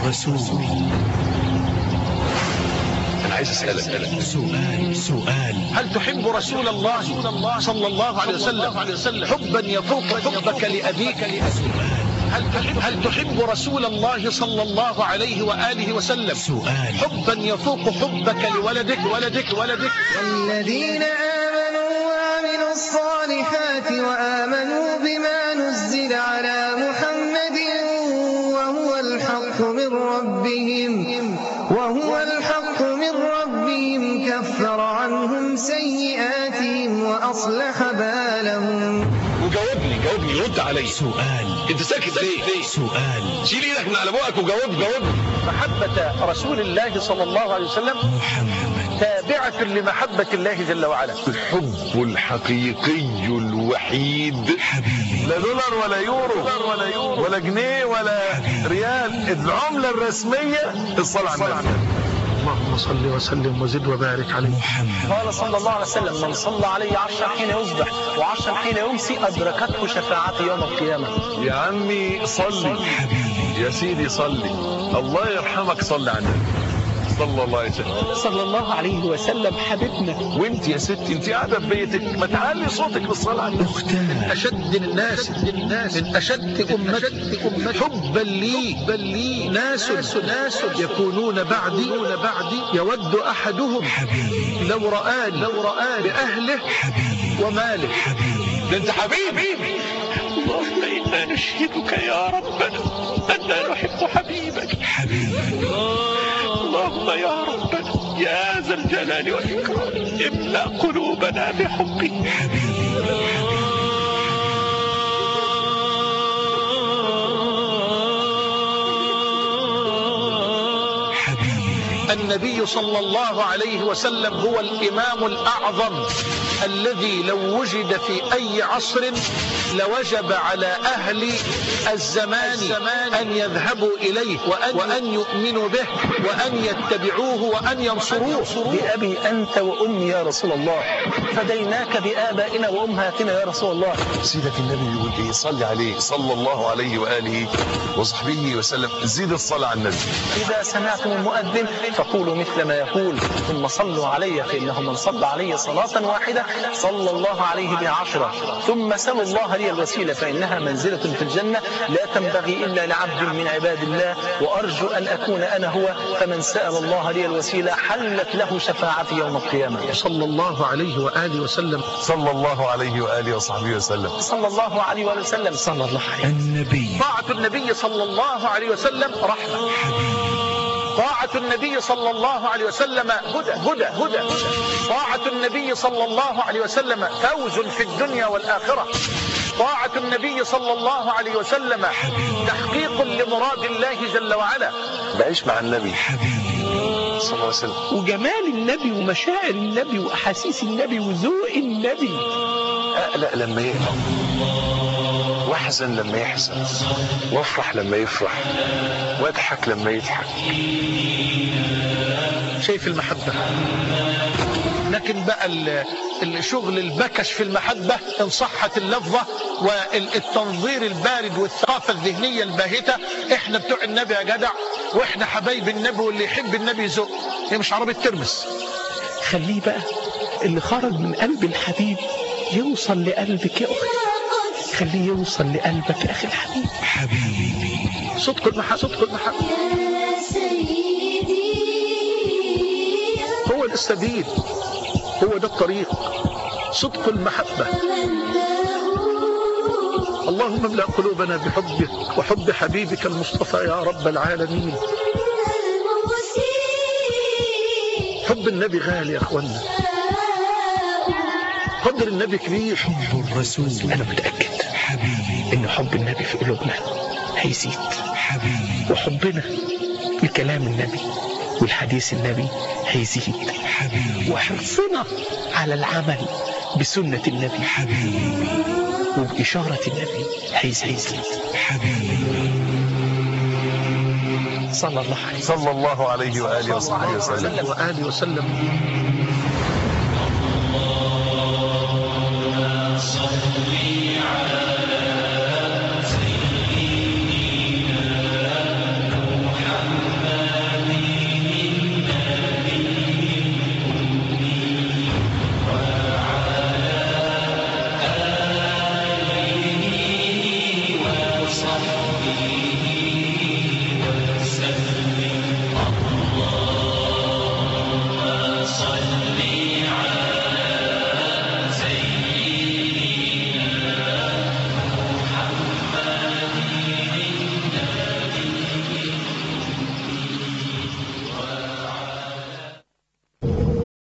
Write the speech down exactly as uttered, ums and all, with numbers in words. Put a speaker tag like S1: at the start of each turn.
S1: الرسول.
S2: أنا عايز أسألك
S1: سؤال سؤال
S3: هل تحب رسول الله صلى الله عليه وسلم حبا يفوق حبك لأبيك؟ هل تحب, هل تحب رسول الله صلى الله عليه وآله وسلم
S1: سؤال
S3: حبا يفوق حبك لولدك ولدك ولدك
S4: والذين آمنوا وعملوا الصالحات وآمنوا بما نزل على محمد وهو الحق من ربهم وهو الحق من ربهم كفر عنهم سيئاتهم وأصلح بالهم.
S2: وجاوبني جاوبني رد علي.
S1: سؤال
S2: انت ساكت ليه؟
S1: سؤال
S2: شيل ايدك من على بوقك وجاوب جاوبني.
S3: محبة رسول الله صلى الله عليه وسلم
S1: محمد
S3: تابعة لمحبة الله جل وعلا.
S2: الحب الحقيقي الوحيد
S1: حبيبي
S2: لا دولار ولا يورو ولا يورو ولا جنيه ولا ريال، العملة الرسمية الصلاة على النبي.
S3: اللهم صل وسلم وزد وبارك عليه.
S1: محمد
S5: قال صلى الله عليه وسلم: من صلى عليه عشرا حين يصبح وعشرا حين يمسي أدركته شفاعتي يوم القيامة.
S2: يا عمي صلي،
S1: حبيبي
S2: يا سيدي صلي، الله يرحمك صلي على النبي صلى الله عليه وسلم.
S5: صلى الله عليه وسلم حبيبنا.
S2: وانت يا ستي انت قاعده في بيتك ما تعلي صوتك بالصلاه على النبي.
S1: أختان
S3: أشد الناس من أشد أمتي حبا لي بل لي ناس ناس يكونون بعدي بعدي يود أحدهم
S1: حبيبي
S3: لو رآني لو رآني بأهله
S1: حبيبي
S3: وماله.
S1: حبيبي
S2: ده انت حبيبي.
S5: اللهم إنا نشهدك يا ربنا أننا نحب حبيبك.
S1: حبيبي
S5: اللهم يا ربنا يا ذا الجلال والإكرام املأ قلوبنا بحبك.
S3: النبي صلى الله عليه وسلم هو الإمام الأعظم الذي لو وجد في أي عصر لوجب على أهل الزمان أن يذهبوا إليه وأن, وأن يؤمنوا به وأن يتبعوه وأن ينصروه.
S5: بأبي أنت وأمي يا رسول الله، فديناك بآبائنا وأمهاتنا يا رسول الله.
S2: سيدك النبي يقول ايه؟ صلي عليه صلى الله عليه وآله وصحبه وسلم. زيد الصلاة على النبي.
S5: إذا سمعتم المؤذن فقولوا مثل ما يقول ثم صلوا علي، فإنه من صلى علي صلاة واحدة صلى الله عليه بها عشرة. ثم سلوا الله لي الوسيلة فإنها منزلة في الجنة لا تنبغي إلا لعبد من عباد الله، وأرجو أن أكون أنا هو. فمن سأل الله لي الوسيلة حلت له شفاعتي يوم القيامة.
S3: صلى الله عليه وآله وسلم.
S2: صلى الله عليه وآله وصحبه وسلم.
S5: صلى الله عليه وآله وسلم. صلى الله عليه.
S1: النبي
S3: طاعة النبي صلى الله عليه وسلم رحمة. طاعة النبي صلى الله عليه وسلم هدى هدى هدى. طاعة النبي صلى الله عليه وسلم فوز في الدنيا والآخرة. طاعة النبي صلى الله عليه وسلم تحقيق لمراد الله جل وعلا.
S2: بعيش مع النبي
S1: حبيبي
S2: صلى الله عليه وسلم.
S5: وجمال النبي ومشاعر النبي وأحاسيس النبي وذوق النبي.
S2: أقلق لما يقلق، واحزن لما يحزن، وافرح لما يفرح، واضحك لما يضحك.
S3: شايف المحبة. لكن بقى الشغل البكش في المحبة إن صحت اللفظة والتنظير البارد والثقافة الذهنية الباهتة. احنا بتوع النبي يا جدع، واحنا حبايب النبي، واللي يحب النبي يزق. هي مش عربية ترمس.
S5: خليه بقى اللي خرج من قلب الحبيب يوصل لقلبك يا أخي. خليه يوصل لقلبك يا أخي الحبيب.
S1: حبيبي
S3: صدق المحبة صدق المحبة هو السبيل، هو ده الطريق. صدق المحبة. اللهم املأ قلوبنا بحبك وحب حبيبك المصطفى يا رب العالمين. حب النبي غالي يا اخوانا، قدر النبي كبير.
S1: حب الرسول.
S5: أنا متأكد
S1: حبيبي
S5: إن حب النبي في قلوبنا هيزيد،
S1: حبيبي
S5: وحبنا لكلام النبي والحديث النبي هيزيد،
S1: حبيبي
S5: وحرصنا على العمل بسنة النبي
S1: حبيبي
S5: وبإشارة النبي هيزيد.
S1: حبيبي
S5: صلى الله عليه
S2: صلى الله عليه وآله وصحبه وسلم.
S3: وآله وسلم.